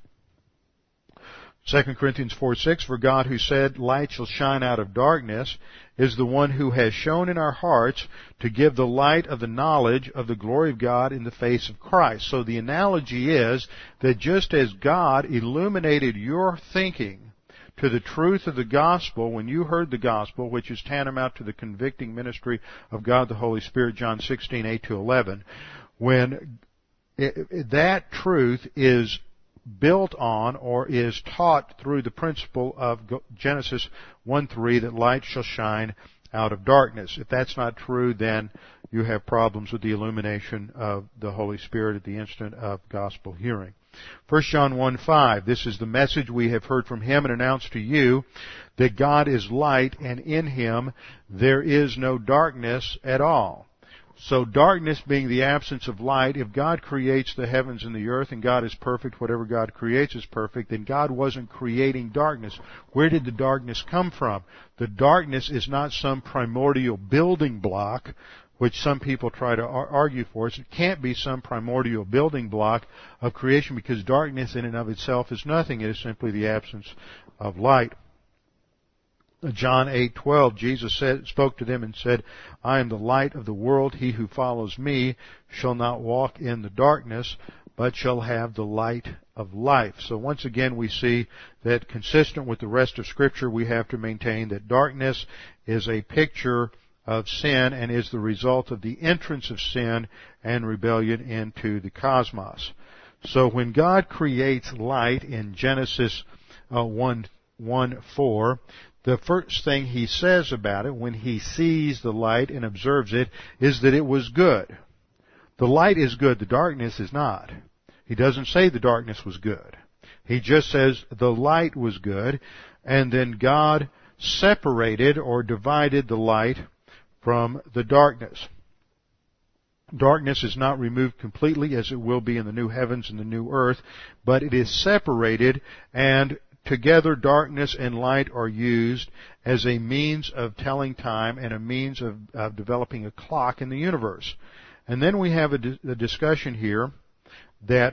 2 Corinthians 4:6, For God who said, Light shall shine out of darkness, is the one who has shown in our hearts to give the light of the knowledge of the glory of God in the face of Christ. So the analogy is that just as God illuminated your thinking to the truth of the gospel when you heard the gospel, which is tantamount to the convicting ministry of God the Holy Spirit, John 16:8-11, when that truth is built on or is taught through the principle of Genesis 1:3 that light shall shine out of darkness. If that's not true, then you have problems with the illumination of the Holy Spirit at the instant of gospel hearing. 1 John 1:5, this is the message we have heard from Him and announced to you, that God is light and in Him there is no darkness at all. So darkness being the absence of light, if God creates the heavens and the earth and God is perfect, whatever God creates is perfect, then God wasn't creating darkness. Where did the darkness come from? The darkness is not some primordial building block, which some people try to argue for us. It can't be some primordial building block of creation because darkness in and of itself is nothing. It is simply the absence of light. John 8:12, Jesus spoke to them and said, I am the light of the world. He who follows me shall not walk in the darkness, but shall have the light of life. So once again we see that consistent with the rest of Scripture, we have to maintain that darkness is a picture of sin and is the result of the entrance of sin and rebellion into the cosmos. So when God creates light in Genesis 1:4, the first thing He says about it when He sees the light and observes it is that it was good. The light is good, the darkness is not. He doesn't say the darkness was good. He just says the light was good, and then God separated or divided the light from the darkness. Darkness is not removed completely as it will be in the new heavens and the new earth, but it is separated, and together darkness and light are used as a means of telling time and a means of developing a clock in the universe. And then we have a discussion here that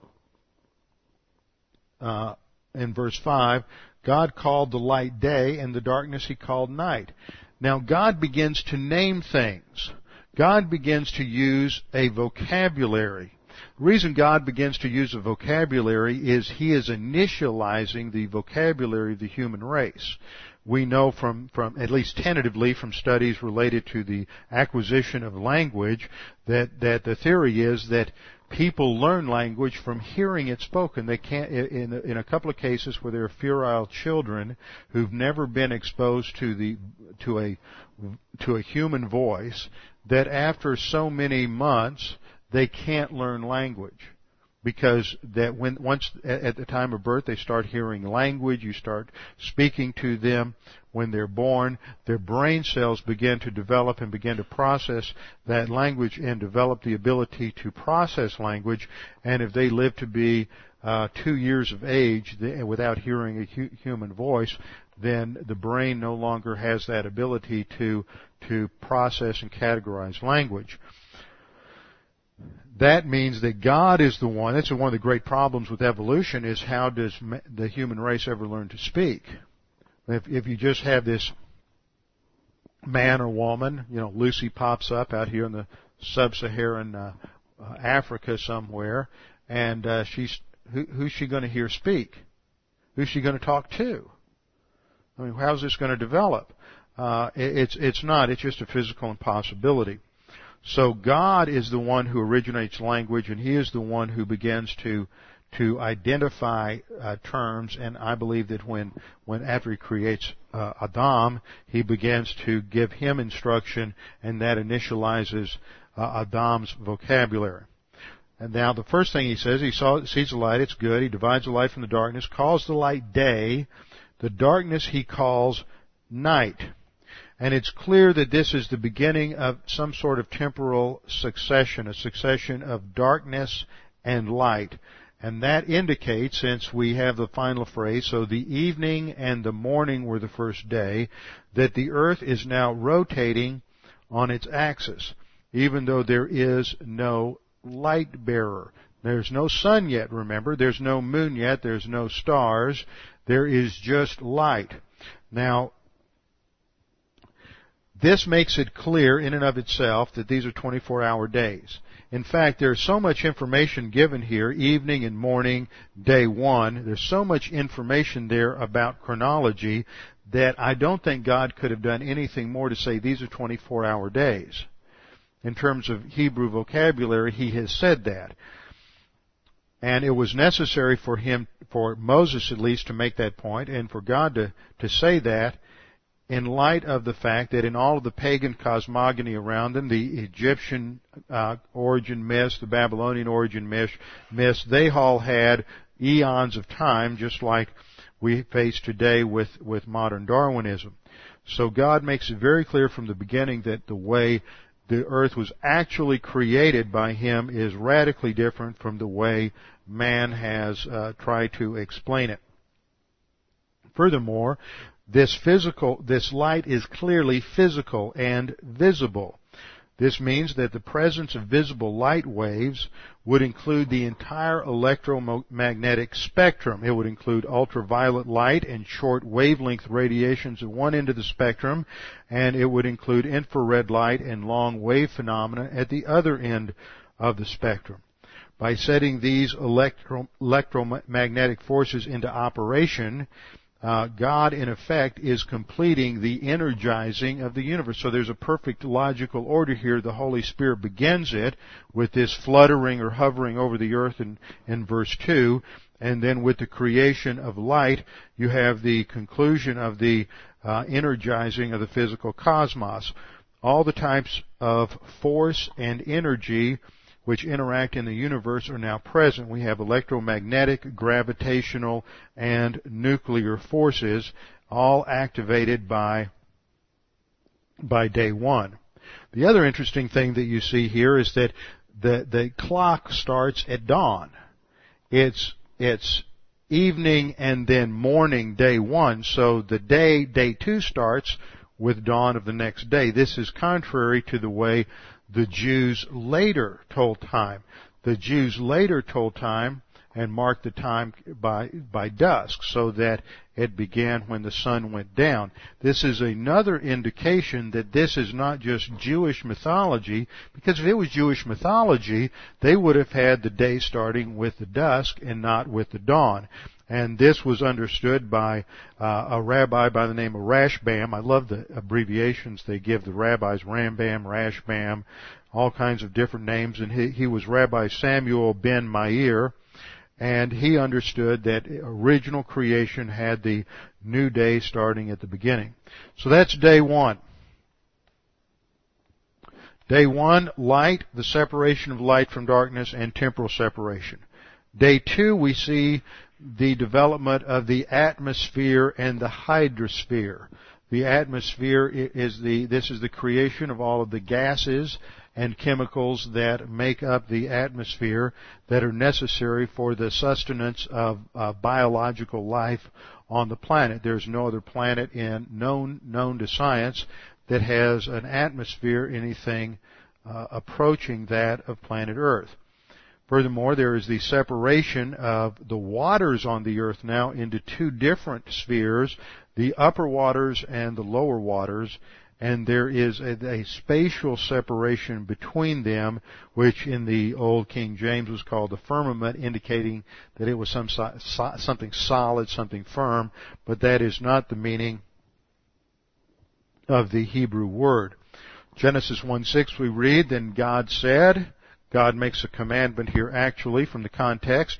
in verse 5, God called the light day and the darkness He called night. Now God begins to name things. God begins to use a vocabulary. The reason God begins to use a vocabulary is He is initializing the vocabulary of the human race. We know from at least tentatively from studies related to the acquisition of language that the theory is that people learn language from hearing it spoken. They can't, in a couple of cases where there are febrile children who've never been exposed to a human voice, that after so many months they can't learn language, because once at the time of birth they start hearing language, you start speaking to them when they're born, their brain cells begin to develop and begin to process that language and develop the ability to process language. And if they live to be 2 years of age without hearing a human voice, then the brain no longer has that ability to process and categorize language. That means that God is the one. That's one of the great problems with evolution, is how does the human race ever learn to speak? If you just have this man or woman, Lucy pops up out here in the sub-Saharan Africa somewhere, and who's she going to hear speak? Who's she going to talk to? I mean, how's this going to develop? It's not. It's just a physical impossibility. So God is the one who originates language, and He is the one who begins to to identify terms, and I believe that when after he creates Adam, he begins to give him instruction, and that initializes Adam's vocabulary. And now the first thing he says, sees the light, it's good. He divides the light from the darkness, calls the light day. The darkness he calls night. And it's clear that this is the beginning of some sort of temporal succession, a succession of darkness and light. And that indicates, since we have the final phrase, so the evening and the morning were the first day, that the earth is now rotating on its axis, even though there is no light bearer. There's no sun yet, remember. There's no moon yet. There's no stars. There is just light. Now, this makes it clear in and of itself that these are 24-hour days. In fact, there's so much information given here, evening and morning, day one. There's so much information there about chronology that I don't think God could have done anything more to say these are 24-hour days. In terms of Hebrew vocabulary, he has said that. And it was necessary for Moses at least, to make that point, and for God to say that, in light of the fact that in all of the pagan cosmogony around them, the Egyptian origin myths, the Babylonian origin myths, they all had eons of time, just like we face today with modern Darwinism. So God makes it very clear from the beginning that the way the earth was actually created by Him is radically different from the way man has tried to explain it. Furthermore, this light is clearly physical and visible. This means that the presence of visible light waves would include the entire electromagnetic spectrum. It would include ultraviolet light and short wavelength radiations at one end of the spectrum, and it would include infrared light and long wave phenomena at the other end of the spectrum. By setting these electromagnetic forces into operation, God, in effect, is completing the energizing of the universe. So there's a perfect logical order here. The Holy Spirit begins it with this fluttering or hovering over the earth in verse 2, and then with the creation of light, you have the conclusion of the energizing of the physical cosmos. All the types of force and energy which interact in the universe are now present. We have electromagnetic, gravitational, and nuclear forces all activated by day one. The other interesting thing that you see here is that the clock starts at dawn. It's evening and then morning, day one, so the day two starts with dawn of the next day. This is contrary to the way the Jews later told time. The Jews later told time and marked the time by dusk, so that it began when the sun went down. This is another indication that this is not just Jewish mythology, because if it was Jewish mythology, they would have had the day starting with the dusk and not with the dawn. And this was understood by a rabbi by the name of Rashbam. I love the abbreviations they give the rabbis, Rambam, Rashbam, all kinds of different names. And he was Rabbi Samuel ben Meir, and he understood that original creation had the new day starting at the beginning. So that's day one. Day one, light, the separation of light from darkness, and temporal separation. Day two, we see the development of the atmosphere and the hydrosphere. The atmosphere is the creation of all of the gases and chemicals that make up the atmosphere that are necessary for the sustenance of biological life on the planet. There's no other planet known to science that has an atmosphere anything approaching that of planet Earth. Furthermore, there is the separation of the waters on the earth now into two different spheres, the upper waters and the lower waters, and there is a spatial separation between them, which in the old King James was called the firmament, indicating that it was something solid, something firm, but that is not the meaning of the Hebrew word. Genesis 1:6 we read, "Then God said," God makes a commandment here actually from the context,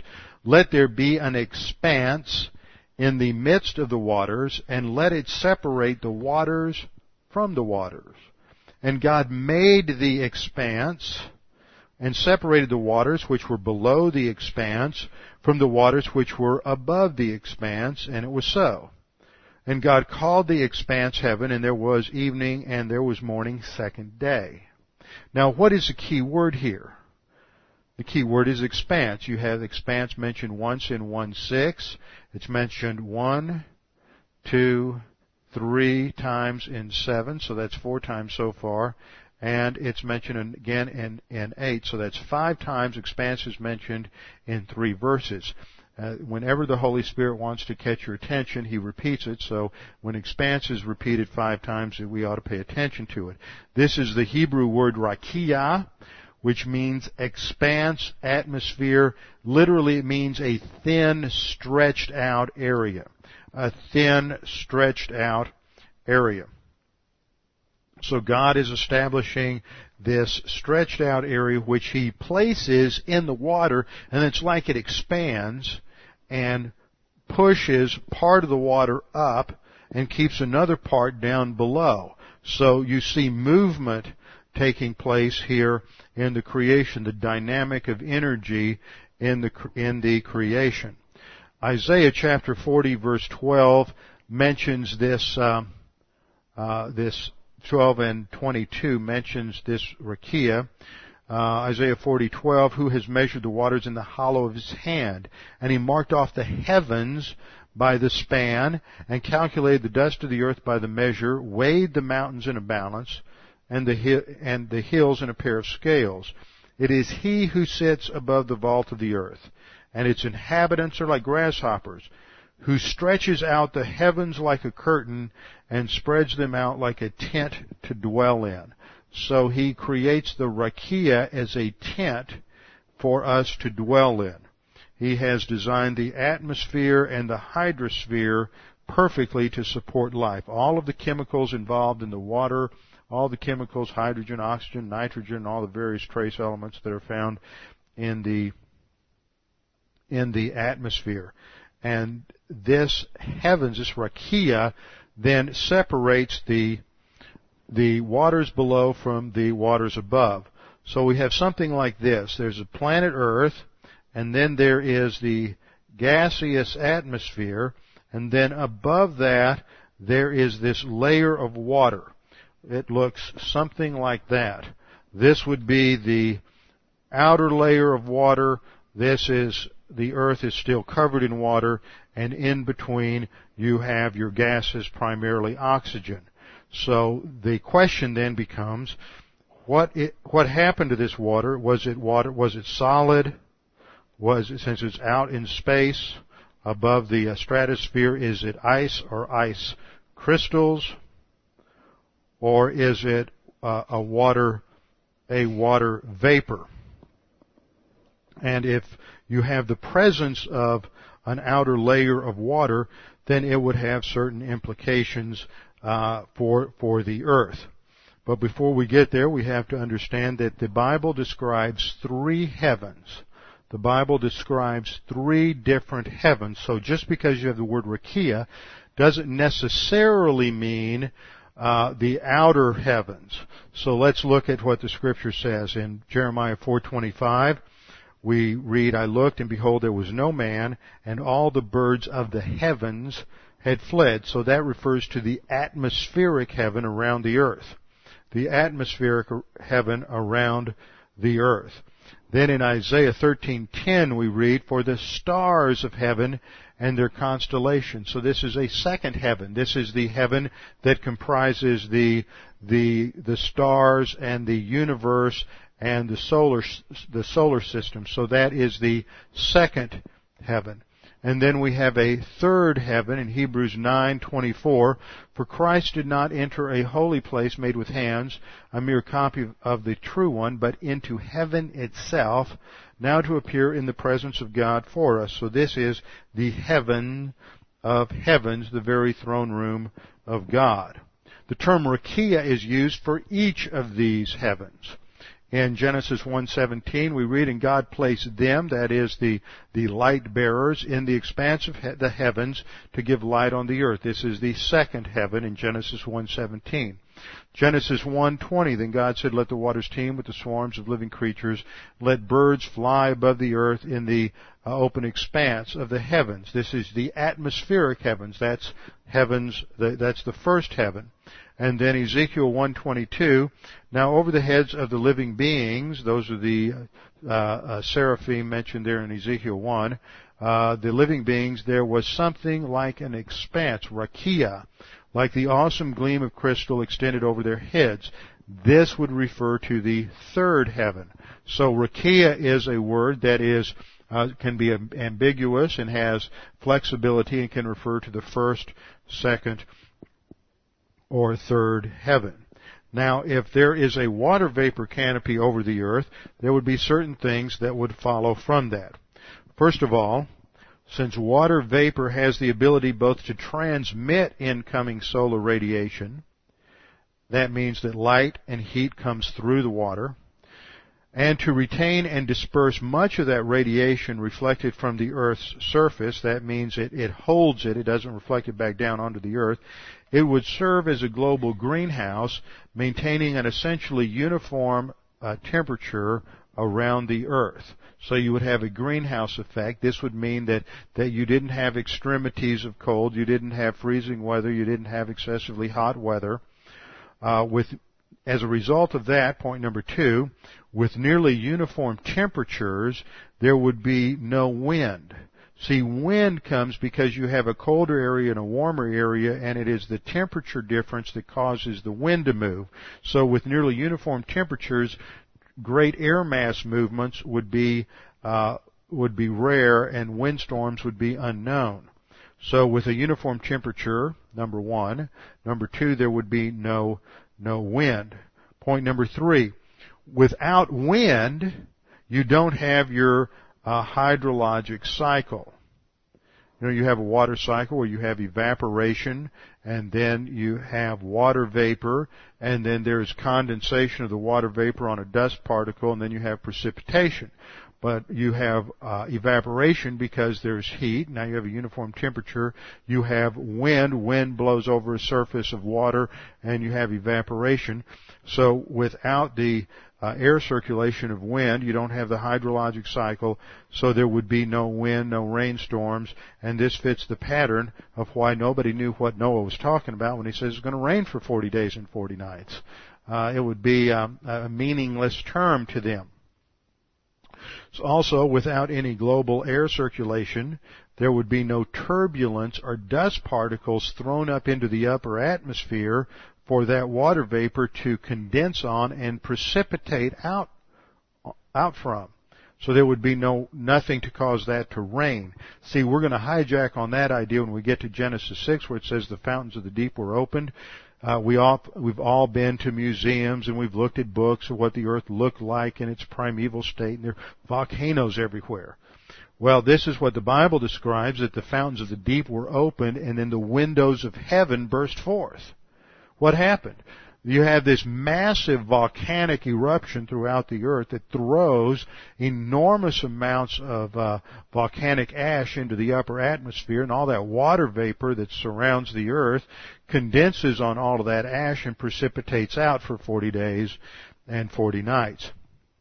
let there be an expanse in the midst of the waters, and let it separate the waters from the waters. And God made the expanse and separated the waters which were below the expanse from the waters which were above the expanse, and it was so. And God called the expanse heaven, and there was evening and there was morning, second day. Now, what is the key word here? The key word is expanse. You have expanse mentioned once in 1:6. It's mentioned 1, 2, 3 times in 7, so that's 4 times so far. And it's mentioned again in 8, so that's 5 times expanse is mentioned in 3 verses. Whenever the Holy Spirit wants to catch your attention, He repeats it. So when expanse is repeated 5 times, we ought to pay attention to it. This is the Hebrew word rakia, which means expanse, atmosphere. Literally, it means a thin, stretched out area. A thin, stretched out area. So God is establishing this stretched out area which He places in the water, and it's like it expands and pushes part of the water up and keeps another part down below. So you see movement taking place here in the creation, the dynamic of energy in the creation. Isaiah chapter 40 verse 12 mentions this 12 and 22 mentions this rakia. Isaiah 40:12, who has measured the waters in the hollow of His hand, and He marked off the heavens by the span, and calculated the dust of the earth by the measure, weighed the mountains in a balance, and the hills in a pair of scales. It is He who sits above the vault of the earth, and its inhabitants are like grasshoppers, who stretches out the heavens like a curtain and spreads them out like a tent to dwell in. So He creates the rakia as a tent for us to dwell in. He has designed the atmosphere and the hydrosphere perfectly to support life. All of the chemicals involved in the water, all the chemicals, hydrogen, oxygen, nitrogen, all the various trace elements that are found in the atmosphere. And this heavens, this rakia, then separates the waters below from the waters above. So we have something like this. There's a planet Earth, and then there is the gaseous atmosphere, and then above that there is this layer of water. It looks something like that. This would be the outer layer of water. The earth is still covered in water, and in between you have your gases, primarily oxygen. So the question then becomes, what happened to this water? Was it solid? Since it's out in space above the stratosphere, is it ice or ice crystals? Or is it a water vapor? And if you have the presence of an outer layer of water, then it would have certain implications for the earth. But before we get there, we have to understand that the Bible describes 3 heavens. The Bible describes 3 different heavens. So just because you have the word rakia doesn't necessarily mean the outer heavens. So let's look at what the Scripture says. In Jeremiah 4:25, we read, I looked, and behold, there was no man, and all the birds of the heavens had fled. So that refers to the atmospheric heaven around the earth. The atmospheric heaven around the earth. Then in Isaiah 13:10 we read, for the stars of heaven and their constellations. So this is a second heaven. This is the heaven that comprises the stars and the universe and the solar system. So that is the second heaven. And then we have a third heaven in Hebrews 9:24. For Christ did not enter a holy place made with hands, a mere copy of the true one, but into heaven itself, now to appear in the presence of God for us. So this is the heaven of heavens, the very throne room of God. The term rakia is used for each of these heavens. In Genesis 1:17, we read, "And God placed them," that is, the light bearers, "in the expanse of the heavens to give light on the earth." This is the second heaven in Genesis 1:17. Genesis 1:20, "Then God said, Let the waters teem with the swarms of living creatures. Let birds fly above the earth in the open expanse of the heavens." This is the atmospheric heavens. That's heavens. That's the first heaven. And then Ezekiel 1:22, "Now over the heads of the living beings," those are the seraphim mentioned there in Ezekiel 1, "the living beings, there was something like an expanse, rakia, like the awesome gleam of crystal extended over their heads." This would refer to the third heaven. So rakia is a word that is can be ambiguous and has flexibility and can refer to the first, second, or third heaven. Now, if there is a water vapor canopy over the earth, there would be certain things that would follow from that. First of all, since water vapor has the ability both to transmit incoming solar radiation, that means that light and heat comes through the water, and to retain and disperse much of that radiation reflected from the Earth's surface, that means it holds it doesn't reflect it back down onto the Earth. It would serve as a global greenhouse, maintaining an essentially uniform temperature around the Earth. So you would have a greenhouse effect. This would mean that you didn't have extremities of cold, you didn't have freezing weather, you didn't have excessively hot weather. As a result of that, point number 2, with nearly uniform temperatures, there would be no wind. See, wind comes because you have a colder area and a warmer area, and it is the temperature difference that causes the wind to move. So with nearly uniform temperatures, great air mass movements would be rare, and windstorms would be unknown. So with a uniform temperature, number 1. Number 2, there would be no wind. Point number 3, without wind, you don't have your hydrologic cycle. You have a water cycle where you have evaporation, and then you have water vapor, and then there's condensation of the water vapor on a dust particle, and then you have precipitation. But you have evaporation because there's heat. Now you have a uniform temperature. You have wind. Wind blows over a surface of water, and you have evaporation. So without the air circulation of wind, you don't have the hydrologic cycle, so there would be no wind, no rainstorms, and this fits the pattern of why nobody knew what Noah was talking about when he says it's going to rain for 40 days and 40 nights. It would be a meaningless term to them. So also, without any global air circulation, there would be no turbulence or dust particles thrown up into the upper atmosphere for that water vapor to condense on and precipitate out from. So there would be nothing to cause that to rain. See, we're going to hijack on that idea when we get to Genesis 6, where it says the fountains of the deep were opened. We've all been to museums, and we've looked at books of what the earth looked like in its primeval state, and there are volcanoes everywhere. Well, this is what the Bible describes, that the fountains of the deep were opened, and then the windows of heaven burst forth. What happened? You have this massive volcanic eruption throughout the earth that throws enormous amounts of volcanic ash into the upper atmosphere, and all that water vapor that surrounds the earth condenses on all of that ash and precipitates out for 40 days and 40 nights.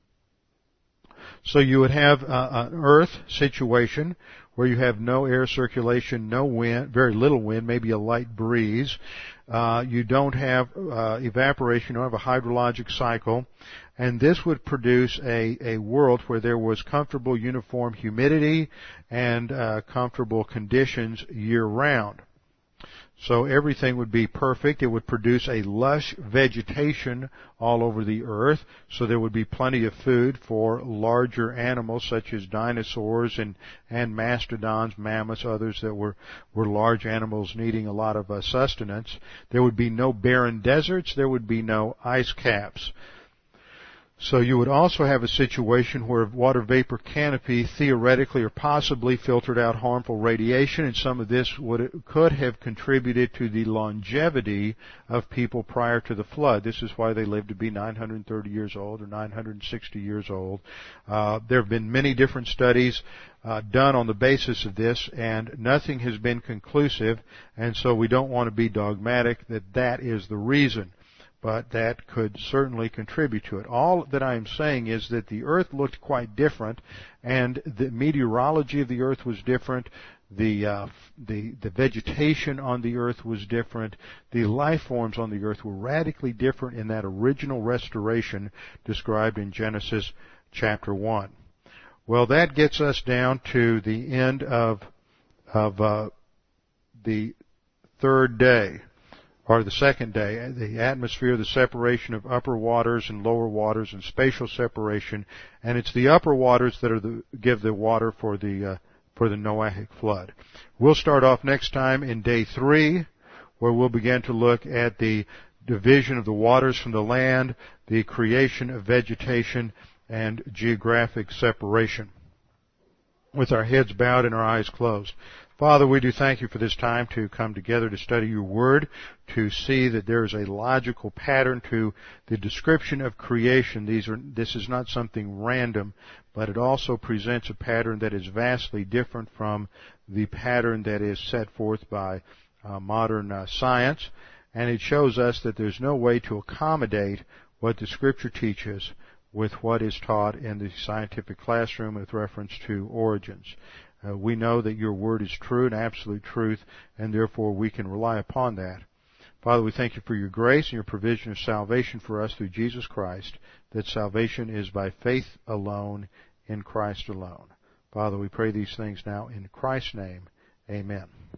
So you would have an earth situation where you have no air circulation, no wind, very little wind, maybe a light breeze. You don't have evaporation, you don't have a hydrologic cycle, and this would produce a world where there was comfortable uniform humidity and comfortable conditions year-round. So everything would be perfect. It would produce a lush vegetation all over the earth, so there would be plenty of food for larger animals such as dinosaurs and mastodons, mammoths, others that were large animals needing a lot of sustenance. There would be no barren deserts. There would be no ice caps. So you would also have a situation where water vapor canopy theoretically or possibly filtered out harmful radiation, and some of this could have contributed to the longevity of people prior to the flood. This is why they lived to be 930 years old or 960 years old. There have been many different studies done on the basis of this, and nothing has been conclusive, and so we don't want to be dogmatic that that is the reason. But that could certainly contribute to it. All that I am saying is that the earth looked quite different, and the meteorology of the earth was different. The vegetation on the earth was different. The life forms on the earth were radically different in that original restoration described in Genesis chapter 1. Well, that gets us down to the end of the third day. Or the second day, the atmosphere, the separation of upper waters and lower waters, and spatial separation, and it's the upper waters that give the water for the Noahic flood. We'll start off next time in day 3, where we'll begin to look at the division of the waters from the land, the creation of vegetation, and geographic separation. With our heads bowed and our eyes closed. Father, we do thank you for this time to come together to study your word, to see that there is a logical pattern to the description of creation. This is not something random, but it also presents a pattern that is vastly different from the pattern that is set forth by modern science. And it shows us that there's no way to accommodate what the Scripture teaches with what is taught in the scientific classroom with reference to origins. We know that your word is true and absolute truth, and therefore we can rely upon that. Father, we thank you for your grace and your provision of salvation for us through Jesus Christ, that salvation is by faith alone, in Christ alone. Father, we pray these things now in Christ's name. Amen.